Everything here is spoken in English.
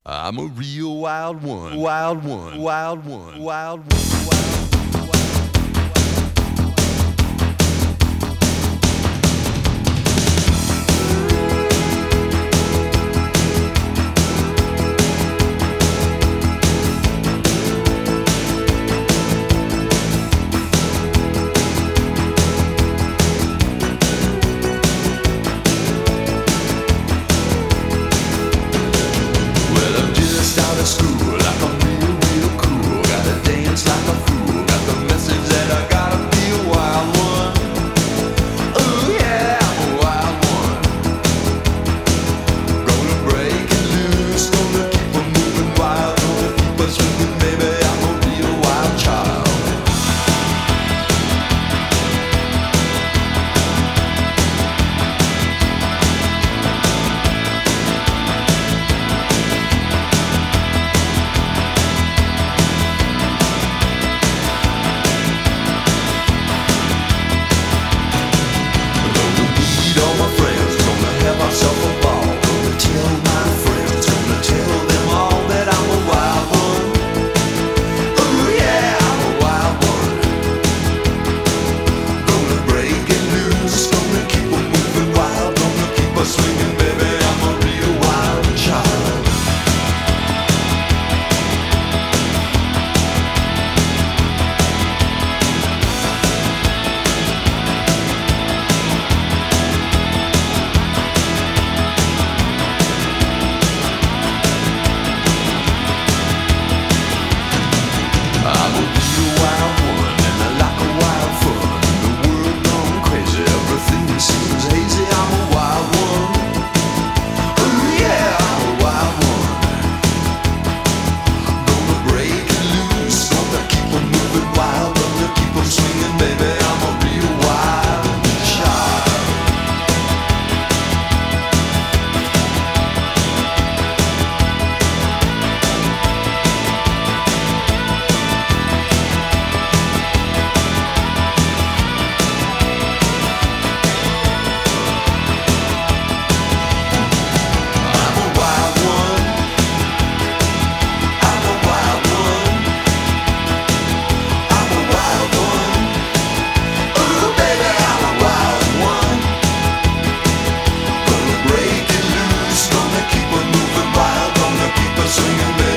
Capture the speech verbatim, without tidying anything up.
I'm a real wild one, wild one, wild one, wild one, wild one. Just out of school, like I'm real, real cool. Gotta dance like a fool. Got the message that I gotta be a wild one. Ooh yeah, I'm a wild one. Gonna break it loose, gonna keep on moving wild, gonna keep on swinging, baby. I'm a real wild child. Swinging, baby, I'm a real wild child. I'm a real wild one, and I like a wild fun. The world gone crazy, everything seems hazy. I'm a wild one. Ooh yeah, I'm a wild one. Gonna break it loose, gonna keep on moving wild, gonna keep on swinging, baby. I'm a real wild child. I'm a wild one. I'm a wild one. I'm a wild one. Ooh, baby, I'm a wild one. Gonna break it loose, gonna keep on moving wild, gonna keep on swinging, baby.